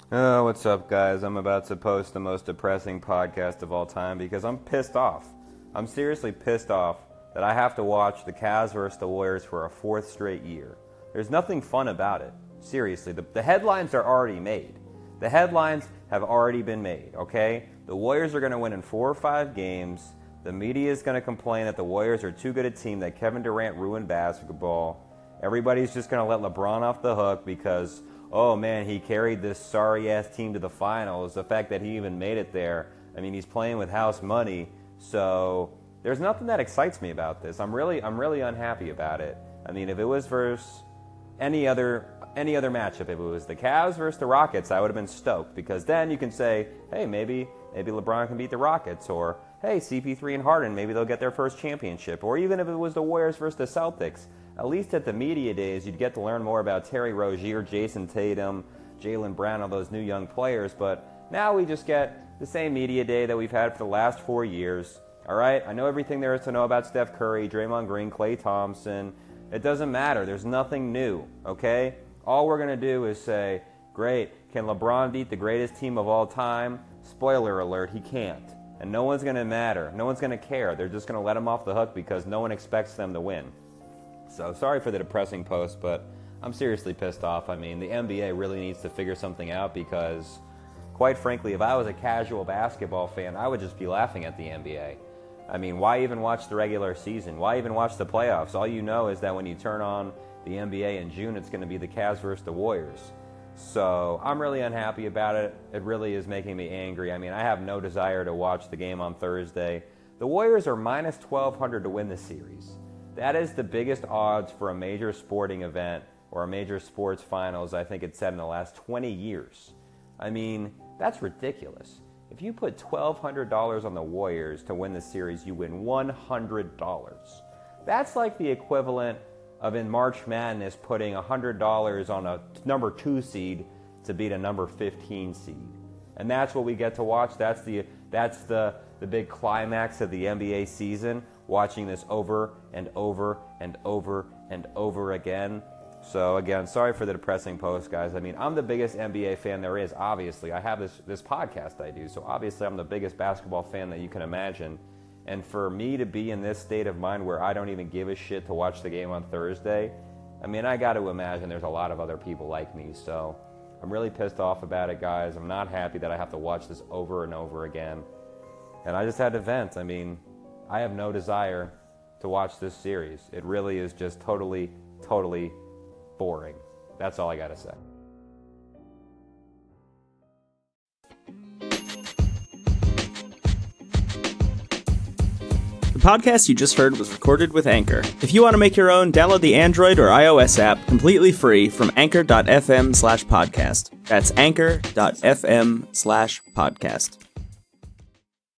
Oh, what's up, guys? I'm about to post the most depressing podcast of all time because I'm pissed off. I'm seriously pissed off that I have to watch the Cavs versus the Warriors for a fourth straight year. There's nothing fun about it. Seriously, the headlines are already made. The headlines have already been made, okay? The Warriors are going to win in 4 or 5 games. The media is going to complain that the Warriors are too good a team, that Kevin Durant ruined basketball. Everybody's just going to let LeBron off the hook because, oh man, he carried this sorry-ass team to the finals. The fact that he even made it there, I mean, he's playing with house money. So there's nothing that excites me about this. I'm really unhappy about it. I mean, if it was versus any other matchup, if it was the Cavs versus the Rockets, I would have been stoked because then you can say, hey, maybe LeBron can beat the Rockets, or hey, CP3 and Harden, maybe they'll get their first championship, or even if it was the Warriors versus the Celtics. At least at the media days, you'd get to learn more about Terry Rozier, Jason Tatum, Jaylen Brown, all those new young players. But now we just get the same media day that we've had for the last 4 years. All right, I know everything there is to know about Steph Curry, Draymond Green, Klay Thompson. It doesn't matter. There's nothing new, okay? All we're going to do is say, great, can LeBron beat the greatest team of all time? Spoiler alert, he can't. And no one's going to matter. No one's going to care. They're just going to let him off the hook because no one expects them to win. So sorry for the depressing post, but I'm seriously pissed off. I mean, the NBA really needs to figure something out because, quite frankly, if I was a casual basketball fan, I would just be laughing at the NBA. I mean, why even watch the regular season? Why even watch the playoffs? All you know is that when you turn on the NBA in June, it's going to be the Cavs versus the Warriors. So I'm really unhappy about it. It really is making me angry. I mean, I have no desire to watch the game on Thursday. The Warriors are minus 1,200 to win the series. That is the biggest odds for a major sporting event or a major sports finals I think it's said in the last 20 years. I mean, that's ridiculous. If you put $1,200 on the Warriors to win the series, you win $100. That's like the equivalent of in March Madness putting $100 on a number 2 seed to beat a number 15 seed. And that's what we get to watch. That's the big climax of the NBA season, watching this over and over and over and over again. So again, sorry for the depressing post, guys. I mean, I'm the biggest NBA fan there is, obviously. I have this podcast I do, so obviously I'm the biggest basketball fan that you can imagine. And for me to be in this state of mind where I don't even give a shit to watch the game on Thursday, I mean, I got to imagine there's a lot of other people like me. So I'm really pissed off about it, guys. I'm not happy that I have to watch this over and over again. And I just had to vent. I mean, I have no desire to watch this series. It really is just totally boring. That's all I got to say. The podcast you just heard was recorded with Anchor. If you want to make your own, download the Android or iOS app completely free from anchor.fm/podcast. That's anchor.fm/podcast.